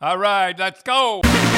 All right, let's go.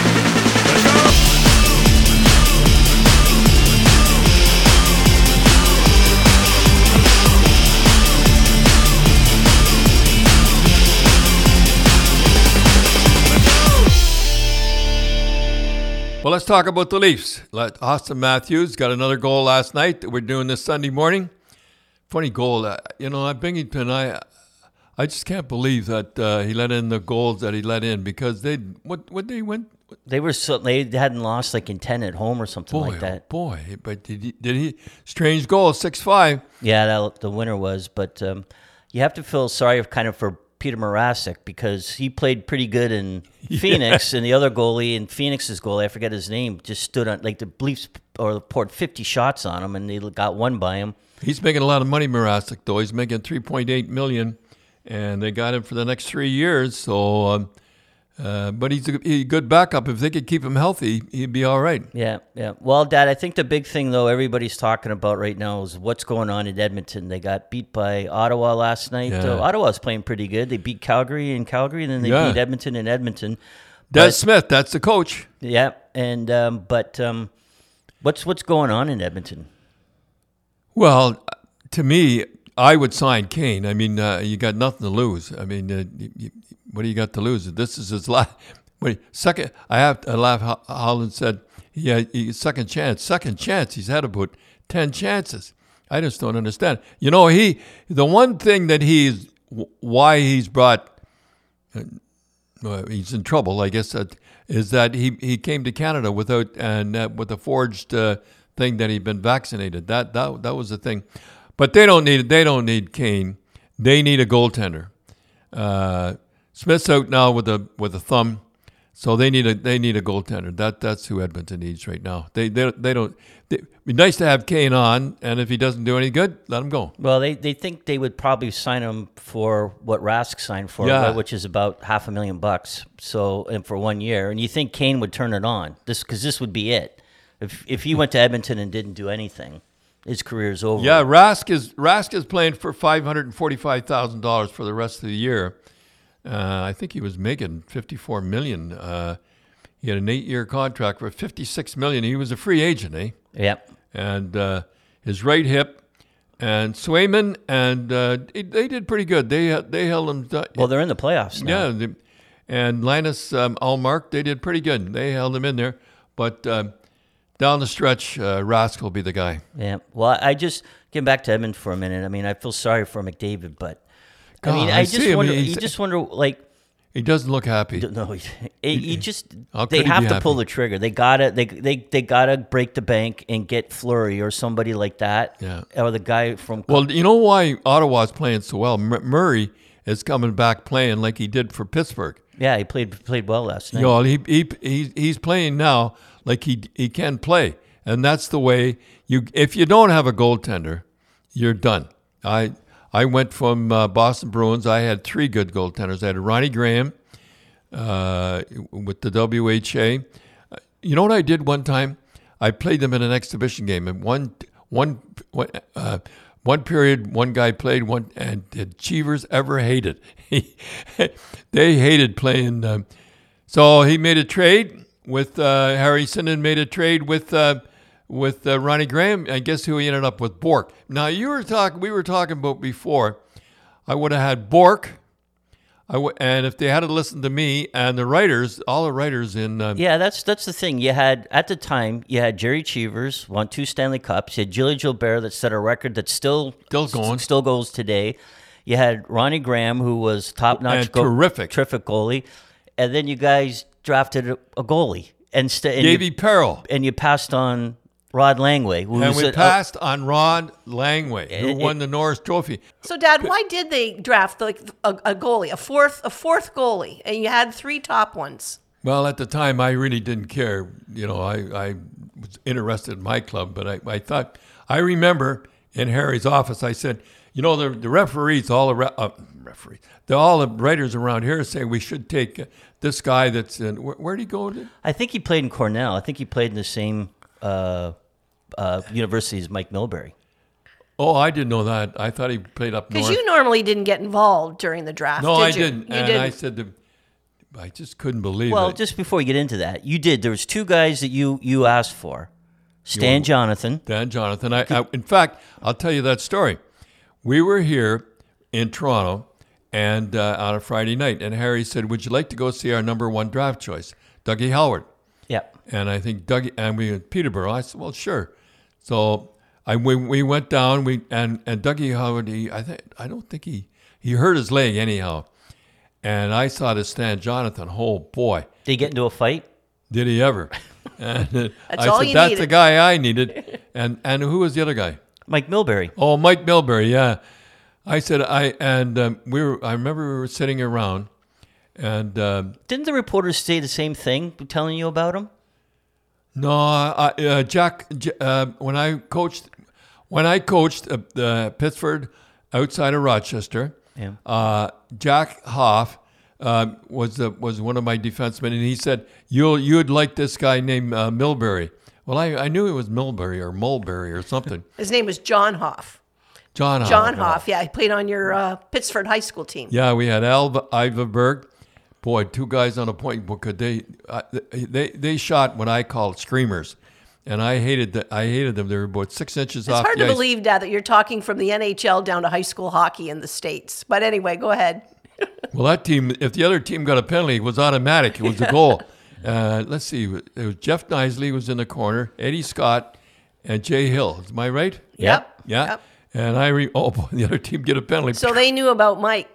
Well, let's talk about the Leafs. Austin Matthews got another goal last night that we're doing this Sunday morning. Funny goal. At Binghamton, I just can't believe that he let in the goals that he let in because they went. They hadn't lost like in 10 at home or something like that. Boy, but did he? Strange goal, 6-5. Yeah, the winner was. But you have to feel sorry for Peter Mrazek because he played pretty good in Phoenix, and the other goalie in Phoenix's goalie, I forget his name, just stood on like the Leafs poured 50 shots on him, and they got one by him. He's making a lot of money, Mrazek, though. He's making $3.8 million, and they got him for the next 3 years. So, but he's a good backup. If they could keep him healthy, he'd be all right. Yeah. Well, Dad, I think the big thing, though, everybody's talking about right now is what's going on in Edmonton. They got beat by Ottawa last night. Yeah. Ottawa's playing pretty good. They beat Calgary in Calgary, and then they beat Edmonton in Edmonton. Des Smith, that's the coach. Yeah, and but what's going on in Edmonton? Well, to me, I would sign Kane. I mean, you got nothing to lose. I mean, what do you got to lose? This is his last. Second, I have to laugh. Holland said, second chance. Second chance. He's had about 10 chances. I just don't understand. You know, the one thing that why he's brought, he's in trouble, I guess, is that he came to Canada with a forged thing that he'd been vaccinated. That was the thing. But they don't need Kane. They need a goaltender. Smith's out now with a thumb, so they need a goaltender. That's who Edmonton needs right now. They don't. It'd be nice to have Kane on, and if he doesn't do any good, let him go. Well, they think they would probably sign him for what Rask signed for, which is about $500,000. So, and for 1 year, and you think Kane would turn it on? Because this would be it. If he went to Edmonton and didn't do anything, his career's over. Yeah, Rask is playing for $545,000 for the rest of the year. I think he was making $54 million. He had an 8-year contract for $56 million. He was a free agent, eh? Yep. And his right hip and Swayman, and they did pretty good. They held him. Well, they're in the playoffs now. Yeah, and Linus Ullmark, they did pretty good. They held him in there, but down the stretch, Rask will be the guy. Yeah. Well, I just getting back to Edmund for a minute. I mean, I feel sorry for McDavid, but God, I just wonder. You just wonder, like. He doesn't look happy. No, he just. They have to pull the trigger. They gotta. They gotta break the bank and get Fleury or somebody like that. Yeah. Or the guy from. Well, you know why Ottawa's playing so well? Murray is coming back playing like he did for Pittsburgh. Yeah, he played well last night. You know, he's playing now like he can play, and that's the way you. If you don't have a goaltender, you're done. I went from Boston Bruins. I had 3 good goaltenders. I had Ronnie Graham with the WHA. You know what I did one time? I played them in an exhibition game. And one period, one guy played one, and did Cheevers ever hate it? They hated playing. So he made a trade with Harry Sinden, made a trade with Ronnie Graham. I guess who he ended up with? Bork. Now we were talking about before. I would have had Bork. And if they had to listen to me and the writers, all the writers in. Yeah, that's the thing. You had at the time Jerry Cheevers won 2 Stanley Cups. You had Gilles Gilbert that set a record that still goes today. You had Ronnie Graham, who was top notch, terrific goalie, and then you guys drafted a goalie and Davy Perrell, and you passed on Rod Langway. And we passed on Rod Langway, who won the Norris Trophy. So, Dad, why did they draft a goalie, a fourth goalie, and you had 3 top ones? Well, at the time, I really didn't care. You know, I was interested in my club, but I thought, I remember in Harry's office, I said, you know, the referees, all the writers around here say we should take this guy that's in, where'd he go? I think he played in Cornell. I think he played in the same university as Mike Milbury. Oh, I didn't know that. I thought he played up north. Because you normally didn't get involved during the draft, No, did I you? didn't. You and didn't. I said, I just couldn't believe Well, it. just before you get into that, there was two guys that you asked for, Stan Jonathan. Dan Jonathan. In fact, I'll tell you that story. We were here in Toronto and on a Friday night, and Harry said, "Would you like to go see our number one draft choice, Dougie Howard?" Yeah. And I think Dougie, and we in Peterborough. I said, "Well, sure." So we went down. And Dougie Howard. I don't think he hurt his leg anyhow. And I saw this Stan Jonathan. Oh boy, Did he get into a fight? did he ever? And I all said, you "That's needed." the guy I needed." And who was the other guy? Mike Milbury. Oh, Mike Milbury, yeah. I said, I remember we were sitting around, and Didn't the reporters say the same thing, telling you about him? no, Jack. When I coached Pittsford outside of Rochester, Yeah. Jack Hoff was one of my defensemen, and he said you'd like this guy named Milbury. Well, I knew it was Milbury or Mulberry or something. His name was John Hoff. John Hoff. John Hoff, yeah. He played on your Pittsford high school team. Yeah, we had Iverberg. Boy, two guys on a point. Could they shot what I called screamers, and I hated them. They were about 6 inches It's off hard the to ice. believe, Dad, that you're talking from the NHL down to high school hockey in the States. But anyway, go ahead. Well, that team, if the other team got a penalty, it was automatic. It was a goal. Let's see. It was Jeff Nisley was in the corner, Eddie Scott, and Jay Hill. Am I right? Yep. Yeah. Yep. And oh boy, the other team get a penalty. So they knew about Mike.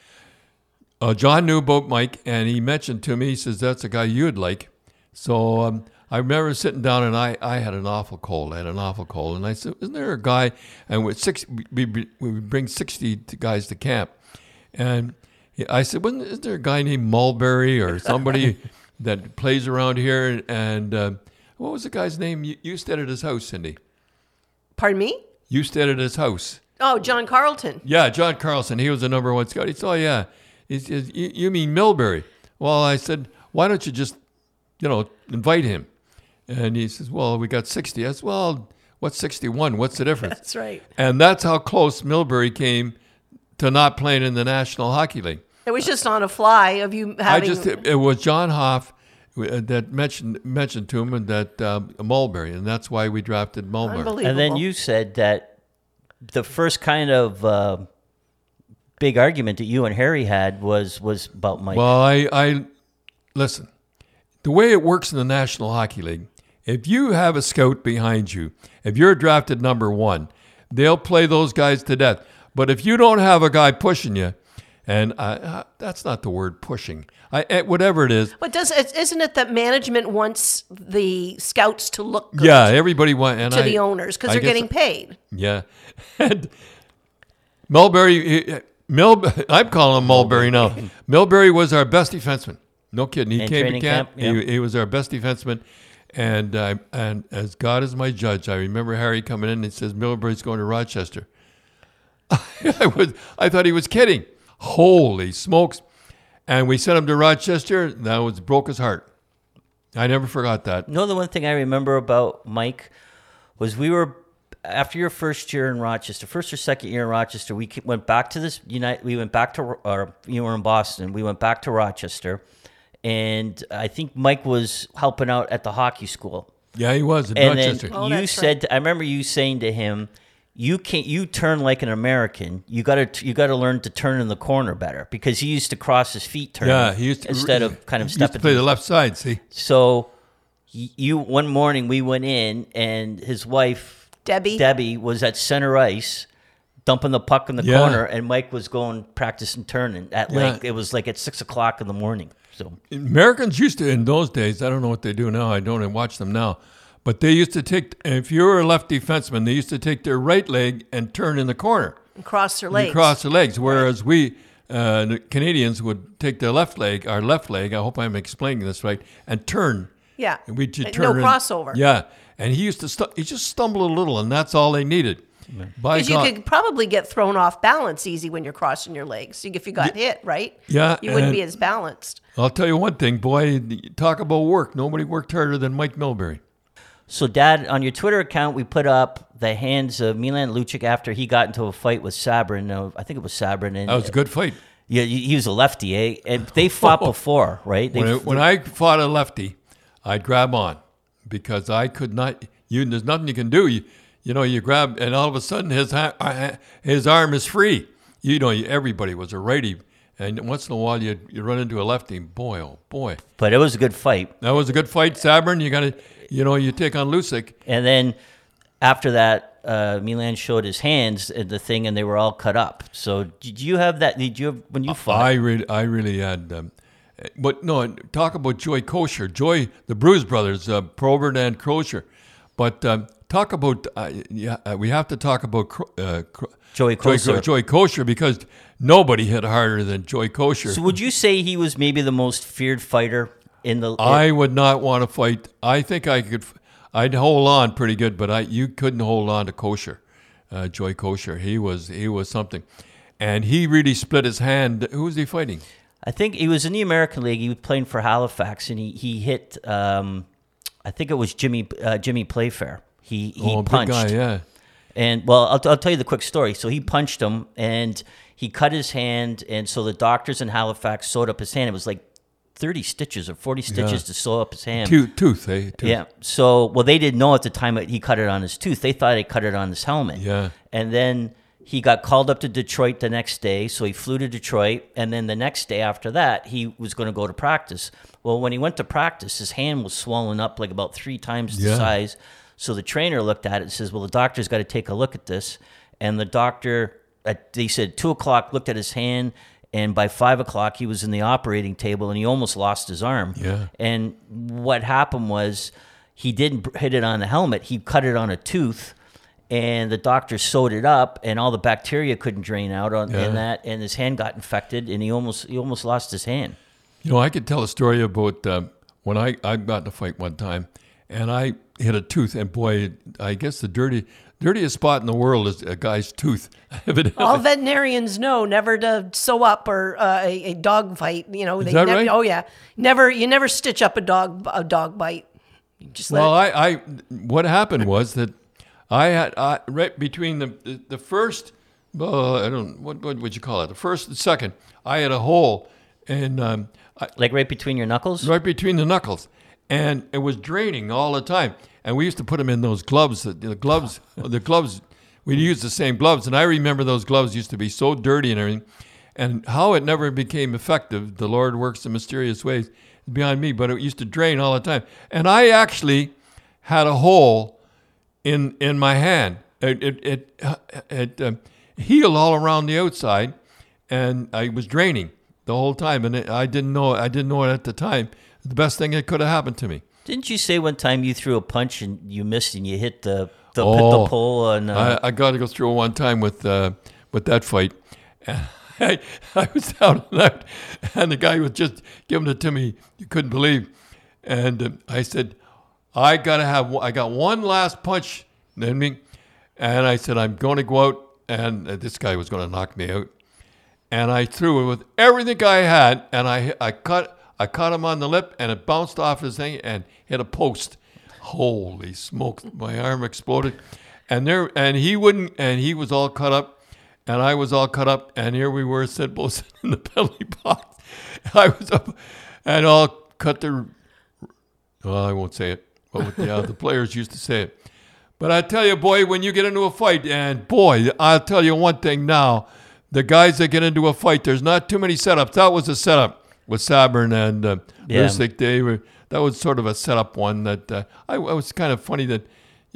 John knew about Mike, and he mentioned to me, he says, "That's a guy you'd like." So I remember sitting down, and I had an awful cold. And I said, "Isn't there a guy?" And we bring 60 guys to camp. And I said, "Isn't there a guy named Mulberry or somebody that plays around here?" And what was the guy's name? You stayed at his house, Cindy. Pardon me? You stayed at his house. Oh, John Carlton. Yeah, John Carlson. He was the number one scout. He said, "Oh, yeah." He says, "You mean Milbury?" Well, I said, "Why don't you just, invite him?" And he says, "Well, we got 60. I said, "Well, what's 61? What's the difference?" That's right. And that's how close Milbury came to not playing in the National Hockey League. It was just on a fly of you having. It was John Hoff that mentioned to him and that Mulberry, and that's why we drafted Mulberry. Unbelievable. And then you said that the first kind of big argument that you and Harry had was about Mike. Well, I listen. The way it works in the National Hockey League, if you have a scout behind you, if you're drafted number one, they'll play those guys to death. But if you don't have a guy pushing you, and that's not the word pushing, whatever it is. But isn't it that management wants the scouts to look good Yeah, everybody wants to the owners because they're getting paid? Yeah, and Mulberry. I'm calling him Mulberry now. Milbury was our best defenseman. No kidding. He In came to training camp. camp, yeah. He was our best defenseman. And as God is my judge, I remember Harry coming in and says, "Milbury's going to Rochester." I thought he was kidding. Holy smokes. And we sent him to Rochester. That broke his heart. I never forgot that. No, the one thing I remember about Mike was we were, after your first year in Rochester, first or second year in Rochester, we went back to we went back to, you were in Boston, we went back to Rochester, and I think Mike was helping out at the hockey school. Yeah, he was in And Rochester. then Oh, you that's said, I remember you saying to him, you turn like an American. You got to learn to turn in the corner better, because he used to cross his feet turning. Yeah, he used to instead of kind of he used to stepping play the left side. See, So you one morning we went in, and his wife Debbie was at center ice dumping the puck in the Yeah. corner, and Mike was going practicing turning at it was like at 6 o'clock in the morning. So Americans used to, in those days, I don't know what they do now. I don't watch them now. But they used to if you were a left defenseman, they used to take their right leg and turn in the corner. And cross their You legs. cross the legs. Whereas we, the Canadians, would take their left leg, our left leg, I hope I'm explaining this right, and turn. Yeah. And we'd just No turn in. crossover. Yeah. And he used to, he just stumbled a little, and that's all they needed. By Because you God. could probably get thrown off balance easy when you're crossing your legs. If you got hit, right? Yeah, You wouldn't and- be as balanced. I'll tell you one thing, boy, talk about work. Nobody worked harder than Mike Milbury. So, Dad, on your Twitter account, we put up the hands of Milan Lucic after he got into a fight with Sabrin. I think it was Sabrin. And That was a good fight. Yeah, he was a lefty, eh? And they fought before, right? When I fought a lefty, I'd grab on because I could not. There's nothing you can do. You grab, and all of a sudden his arm is free. Everybody was a righty, and once in a while you run into a lefty. Boy, oh boy! But it was a good fight. That was a good fight, Sabern. You got to, you take on Lusick. And then after that, Milan showed his hands at the thing, and they were all cut up. So did you have that? Did you have, when you fought? I really had. But no, talk about Joy Kosher, the Bruise brothers, Probert and Kosher. But talk about we have to talk about Joey Kosher. Joy Kosher, because nobody hit harder than Joy Kosher. So would you say he was maybe the most feared fighter in the? I would not want to fight. I think I could. I'd hold on pretty good, but you couldn't hold on to Kosher, Joy Kosher. He was something, and he really split his hand. Who was he fighting? I think he was in the American League. He was playing for Halifax, and he hit. I think it was Jimmy Playfair. He punched. Big guy, yeah. And well, I'll tell you the quick story. So he punched him, and he cut his hand, and so the doctors in Halifax sewed up his hand. It was like 30 stitches or 40 stitches to sew up his hand. Tooth, eh? Tooth. Yeah. So, well, they didn't know at the time that he cut it on his tooth. They thought he cut it on his helmet. Yeah. And then he got called up to Detroit the next day. So he flew to Detroit. And then the next day after that, he was going to go to practice. Well, when he went to practice, his hand was swollen up like about 3 times the size. So the trainer looked at it and says, well, the doctor's got to take a look at this. And the doctor, they said 2 o'clock, looked at his hand. And by 5 o'clock, he was in the operating table, and he almost lost his arm. Yeah. And what happened was he didn't hit it on the helmet. He cut it on a tooth, and the doctor sewed it up, and all the bacteria couldn't drain out in that, and his hand got infected, and he almost lost his hand. I could tell a story about when I got in a fight one time, and I hit a tooth, and boy, I guess the dirtiest spot in the world is a guy's tooth. All veterinarians know never to sew up or a dog fight. Is that right? Oh yeah, you never stitch up a dog bite. You just what happened was that I had right between the first, I don't what would you call it? The first and second, I had a hole, and like right between your knuckles. Right between the knuckles, and it was draining all the time. And we used to put them in those gloves. The gloves. We'd use the same gloves, and I remember those gloves used to be so dirty and everything. And how it never became effective, the Lord works in mysterious ways, is beyond me. But it used to drain all the time, and I actually had a hole in my hand. It healed all around the outside, and I was draining the whole time. And I didn't know it at the time. The best thing that could have happened to me. Didn't you say one time you threw a punch and you missed and you hit the pole? And I got to go through it one time with that fight. And I was down and out, and the guy was just giving it to me. You couldn't believe. And I said, I got one last punch in me, and I said, I'm going to go out, and this guy was going to knock me out. And I threw it with everything I had, and I caught him on the lip, and it bounced off his thing and hit a post. Holy smokes! My arm exploded, and he was all cut up, and I was all cut up, and here we were sitting both in the penalty box. I was up, and all cut the. Well, I won't say it, but the players used to say it. But I tell you, boy, when you get into a fight, and boy, I'll tell you one thing now: the guys that get into a fight, there's not too many setups. That was a setup. With Sabern and Lusick, that was sort of a setup one that I was kind of funny that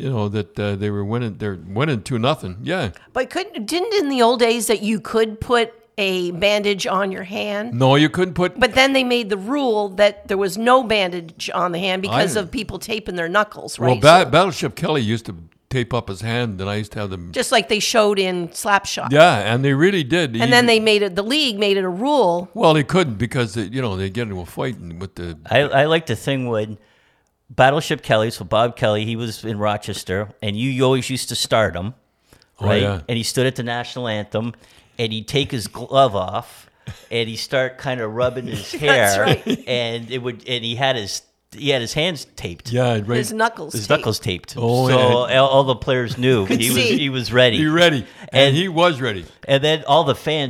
they were winning. They're winning 2-0. Yeah. But didn't in the old days that you could put a bandage on your hand? No, you couldn't put. But then they made the rule that there was no bandage on the hand because of people taping their knuckles, right? Well, Battleship Kelly used to tape up his hand, and I used to have them just like they showed in Slapshot. Yeah, and they really did. And then they made it. The league made it a rule. Well, they couldn't because they get into a fight with the. I like the thing when Battleship Kelly. So Bob Kelly, he was in Rochester, and you always used to start him, right? Oh, yeah. And he stood at the national anthem, and he'd take his glove off, and he'd start kind of rubbing his hair, That's right. and he had his hands taped. Yeah, right. His knuckles taped. Oh, so all the players knew he was ready. And he was ready. And he was ready. And then all the fans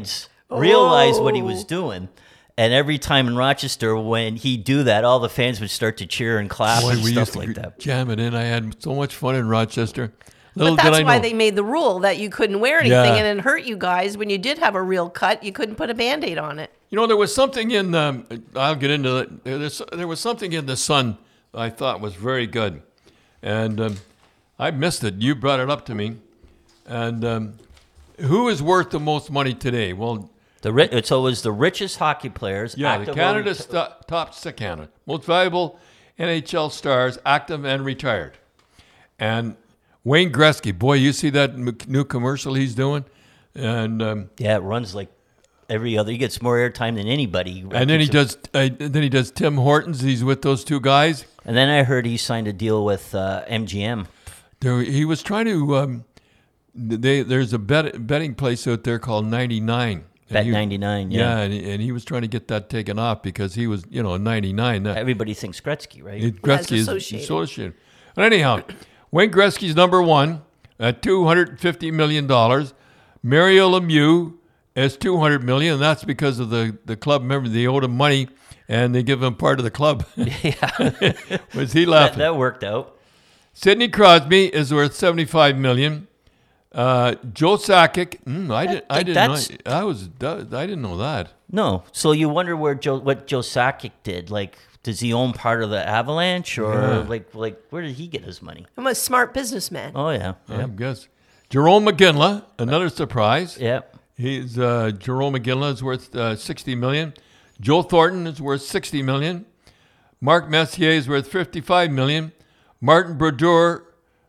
realized what he was doing. And every time in Rochester, when he'd do that, all the fans would start to cheer and clap Boy, and we stuff used to like that. jam it in. I had so much fun in Rochester. But Little did that's I why know. they made the rule that you couldn't wear anything Yeah. and it hurt you guys when you did have a real cut. You couldn't put a Band-Aid on it. You know, there was something in. I'll get into it. There was something in the Sun I thought was very good, and I missed it. You brought it up to me, and who is worth the most money today? Well, So it was the richest hockey players. yeah, the active or Canada's top Canada most valuable NHL stars, active and retired, and Wayne Gretzky. Boy, you see that new commercial he's doing, and Yeah, it runs like every other. He gets more airtime than anybody. and then he does Tim Hortons. He's with those two guys. And then I heard he signed a deal with MGM. He was trying to. There's a betting place out there called 99. Bet 99, yeah. and he was trying to get that taken off because he was, 99. Everybody thinks Gretzky, right? Gretzky is associated. associated. But anyhow, Wayne Gretzky's number one at $250 million. Mario Lemieux is $200 million, and that's because of the club. Remember, they owed him money, and they give him part of the club. Yeah, Was he laughing? that worked out. Sidney Crosby is worth $75 million. Joe Sakic, I didn't know that. No, so you wonder what Joe Sakic did. Like, does he own part of the Avalanche, or Yeah. like where did he get his money? I'm a smart businessman. Oh yeah, I guess. Jerome McGinley, another surprise. yeah. He's Jerome McGinley is worth $60 million. Joe Thornton is worth $60 million. Mark Messier is worth $55 million. Martin Brodeur,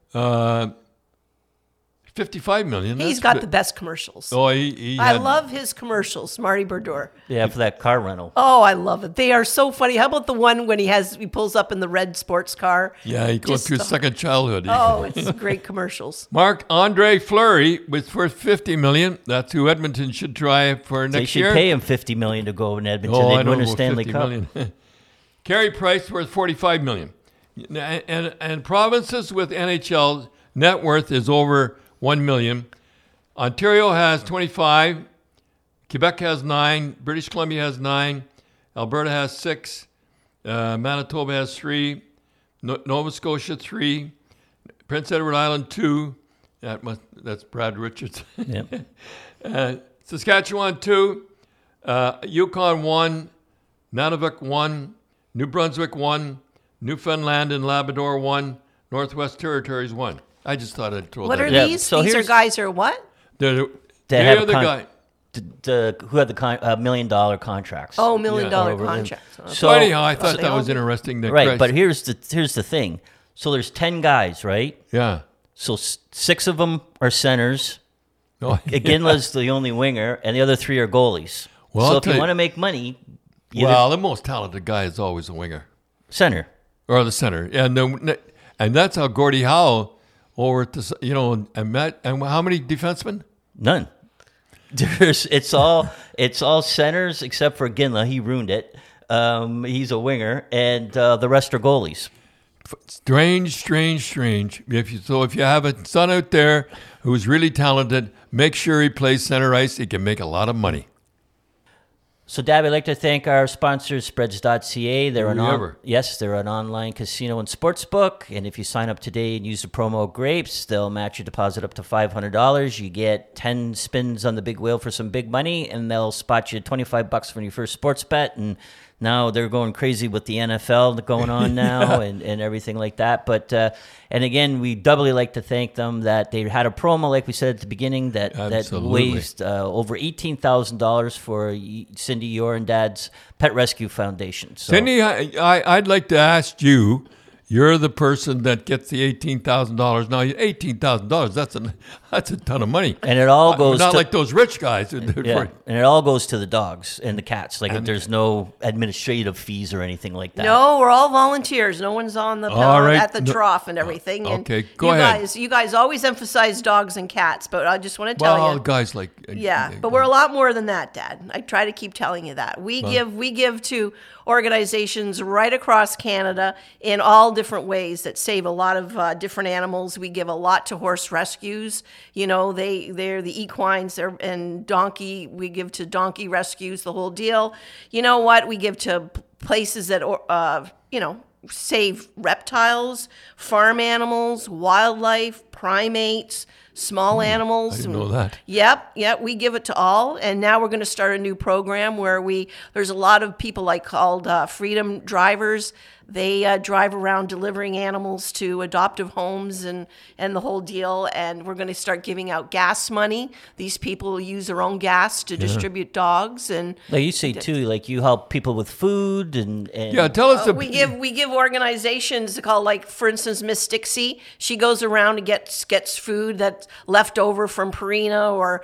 $55 million. He's That's got good. the best commercials. Oh, he I had- love his commercials, Marty Brodeur. Yeah, for that car rental. Oh, I love it. They are so funny. How about the one when he pulls up in the red sports car? Yeah, he goes Just through the- second childhood. Oh, it's great commercials. Marc-Andre Fleury was worth $50 million. That's who Edmonton should try for They next should year. pay him $50 million to go in Edmonton. Oh, I They'd don't win a know, Stanley $50 Cup. million. Carey Price worth $45 million. And provinces with NHL net worth is over $1 million. Ontario has 25. Quebec has 9. British Columbia has 9. Alberta has 6. Manitoba has 3. Nova Scotia 3. Prince Edward Island 2. That's Brad Richards. Yep. Saskatchewan 2. Yukon 1. Nunavut 1. New Brunswick 1. Newfoundland and Labrador 1. Northwest Territories 1. I just thought I'd throw What that are in. Yeah, these? so These are here's- guys who are what? They're have the a guy. Who had the $1 million contracts? Oh, $1 million Yeah. contracts. Okay. So anyhow, I So thought they that all was do. interesting. That right. Christ- But here's the thing. So there's 10 guys, right? yeah. So 6 of them are centers. Oh, Ginla's the only winger, and the other 3 are goalies. Well, so I'll if tell you you- want to make money, you well, the most talented guy is always a winger center. or the center, and that's how Gordie Howe over at the and how many defensemen? None. It's all centers except for Ginla. He ruined it. He's a winger, and the rest are goalies. Strange. If you have a son out there who's really talented, make sure he plays center ice. He can make a lot of money. So, Dab, I'd like to thank our sponsors, Spreads.ca. They're they're an online casino and sports book. And if you sign up today and use the promo GRAPES, they'll match your deposit up to $500. You get 10 spins on the big wheel for some big money, and they'll spot you $25 from your first sports bet. And now they're going crazy with the NFL going on now and everything like that. But and again, we doubly like to thank them that they had a promo, like we said at the beginning, that Absolutely. raised over $18,000 for Cindy, your and Dad's Pet Rescue Foundation. So, Cindy, I'd like to ask you. You're the person that gets the $18,000. Now, $18,000, that's a ton of money. and it all goes Not to, like those rich guys. yeah, and it all goes to the dogs and the cats. Like there's no administrative fees or anything like that. No, we're all volunteers. No one's on the All right. at the trough and everything. And Okay, go ahead. You guys always emphasize dogs and cats, but I just want to tell Well, you. guys like... Yeah, but we're a lot more than that, Dad. I try to keep telling you that. We give to organizations right across Canada in all different ways that save a lot of different animals. We give a lot to horse rescues. You know, they're the equines and donkey. We give to donkey rescues, the whole deal. You know what? We give to places that, save reptiles, farm animals, wildlife, primates, small animals. I didn't know that. Yep, we give it to all. And now we're going to start a new program where there's a lot of people called freedom drivers. They drive around delivering animals to adoptive homes and the whole deal. And we're going to start giving out gas money. These people use their own gas to distribute dogs. And like you say too, like you help people with food and Yeah, tell us. we give organizations called, like, for instance, Miss Dixie. She goes around and gets food that's left over from Purina or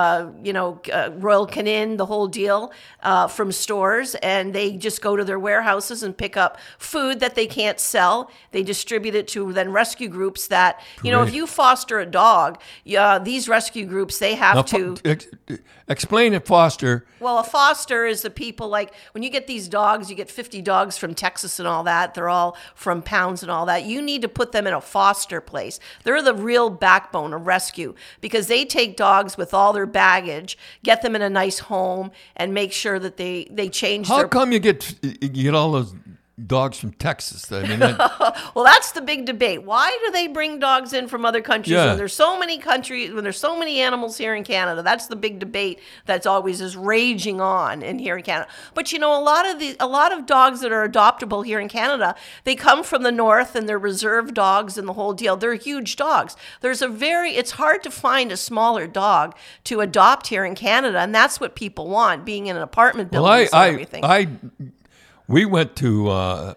Royal Canin, the whole deal, from stores, and they just go to their warehouses and pick up food that they can't sell. They distribute it to then rescue groups that, if you foster a dog, these rescue groups, they have to... Explain it, foster. Well, a foster is the people, like, when you get these dogs, you get 50 dogs from Texas and all that. They're all from pounds and all that. You need to put them in a foster place. They're the real backbone of rescue because they take dogs with all their baggage, get them in a nice home, and make sure that they change How their... come you get all those dogs from Texas? I mean, Well, that's the big debate. Why do they bring dogs in from other countries Yeah. when there's so many countries, when there's so many animals here in Canada? That's the big debate that's always is raging on here in Canada. But a lot of dogs that are adoptable here in Canada, they come from the north and they're reserve dogs and the whole deal. They're huge dogs. It's hard to find a smaller dog to adopt here in Canada, and that's what people want, being in an apartment building and everything. We went to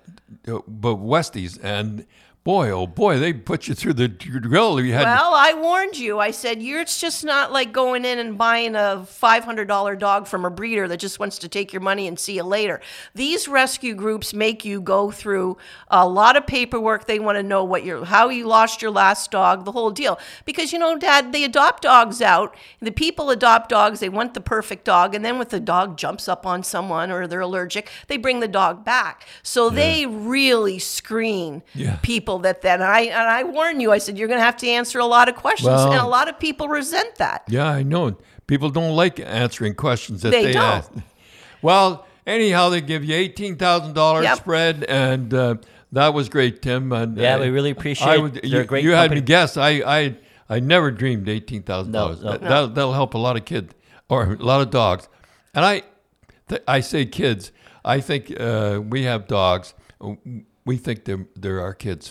Westies, and boy, they put you through the grill. Well, I warned you. I said, it's just not like going in and buying a $500 dog from a breeder that just wants to take your money and see you later. These rescue groups make you go through a lot of paperwork. They want to know how you lost your last dog, the whole deal. Because, Dad, they adopt dogs out. The people adopt dogs. They want the perfect dog. And then when the dog jumps up on someone or they're allergic, they bring the dog back. So they really screen people and I warn you, I said, you're going to have to answer a lot of questions, and a lot of people resent that. Yeah, I know. People don't like answering questions that they don't. ask. Well, anyhow, they give you $18,000 spread, and that was great, Tim. And, we really appreciate it. They're a great You had me company. guess. I never dreamed $18,000. No. That'll help a lot of kids or a lot of dogs. And I say kids. I think we have dogs. We think they're our kids.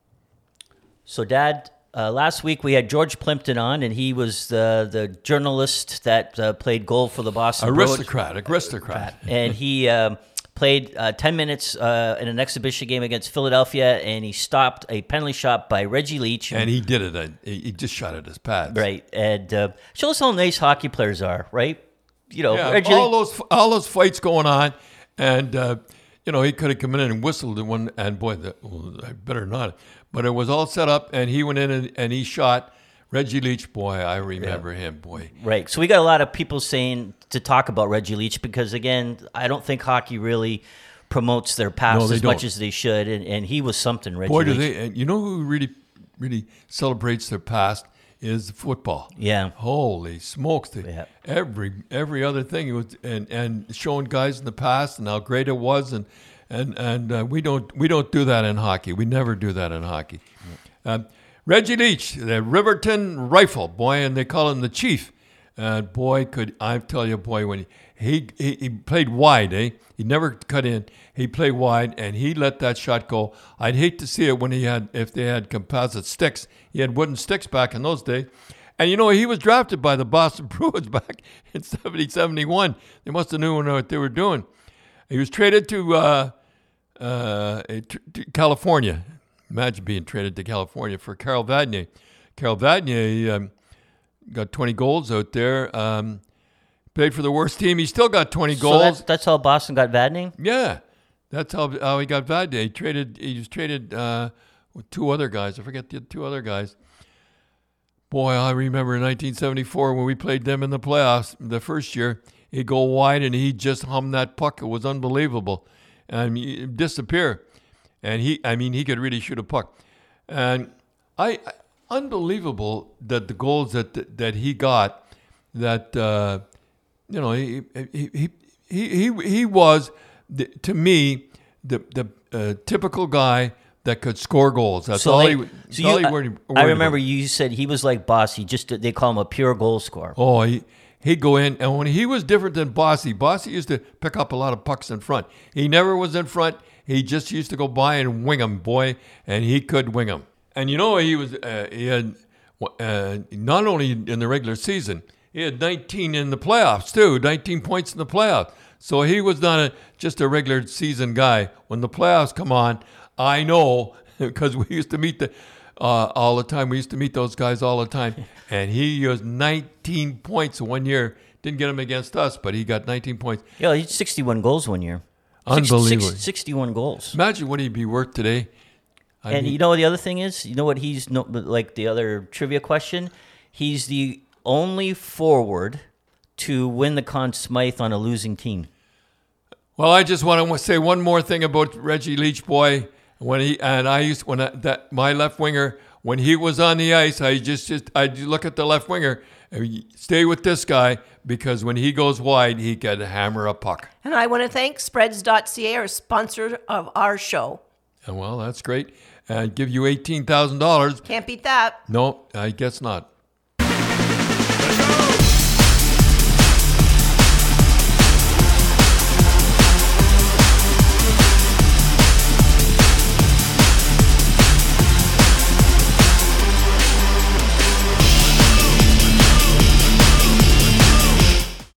So, Dad, last week we had George Plimpton on, and he was the journalist that played goal for the Boston Bruins. Aristocrat. And he played 10 minutes in an exhibition game against Philadelphia, and he stopped a penalty shot by Reggie Leach. And he did it. He just shot at his pads. Right. And show us how nice hockey players are, right? Reggie all those fights going on, and he could have come in and whistled at one, and boy, I better not. But it was all set up, and he went in and he shot. Reggie Leach, boy, I remember him, boy. Right. So we got a lot of people saying to talk about Reggie Leach because, again, I don't think hockey really promotes their past as much as they should, and he was something, Reggie Leach. Boy, do they. And who really celebrates their past is football. Yeah. Holy smokes. Every other thing was and showing guys in the past and how great it was and we don't do that in hockey. We never do that in hockey. Reggie Leach, the Riverton Rifle, boy, and they call him the Chief. And boy, when he played wide, he never cut in. He played wide, and he let that shot go. I'd hate to see it if they had composite sticks. He had wooden sticks back in those days. And, he was drafted by the Boston Bruins back in 71. They must have known what they were doing. He was traded to California. Imagine being traded to California for Carl Vadnais. Carl Vadnais got 20 goals out there. Played for the worst team. He still got 20 goals. So that's how Boston got Vadnais? Yeah. That's how he got Vadnais. He was traded with two other guys. I forget the two other guys. Boy, I remember in 1974 when we played them in the playoffs the first year. He'd go wide and he'd just hum that puck. It was unbelievable. And he'd disappear. and he could really shoot a puck. And unbelievable that the goals that he got, that he was to me the typical guy that could score goals. That's all he. I remember you said he was like Bossy. They call him a pure goal scorer. Oh, he'd go in, and when he was different than Bossy used to pick up a lot of pucks in front. He never was in front. He just used to go by and wing them, boy, and he could wing them. And he had not only in the regular season, he had 19 in the playoffs too, 19 points in the playoffs. So he was not just a regular season guy. When the playoffs come on, I know, because we used to meet all the time. We used to meet those guys all the time. And he used 19 points 1 year. Didn't get him against us, but he got 19 points. Yeah, he had 61 goals 1 year. Unbelievable. 61 goals. Imagine what he'd be worth today. You know what the other thing is? You know what like the other trivia question? He's the only forward to win the Conn Smythe on a losing team. Well, I just want to say one more thing about Reggie Leach, boy. My left winger, when he was on the ice, I'd look at the left winger and stay with this guy, because when he goes wide, he can hammer a puck. And I want to thank Spreads.ca, our sponsor of our show. Well, that's great. And give you $18,000. Can't beat that. No, I guess not.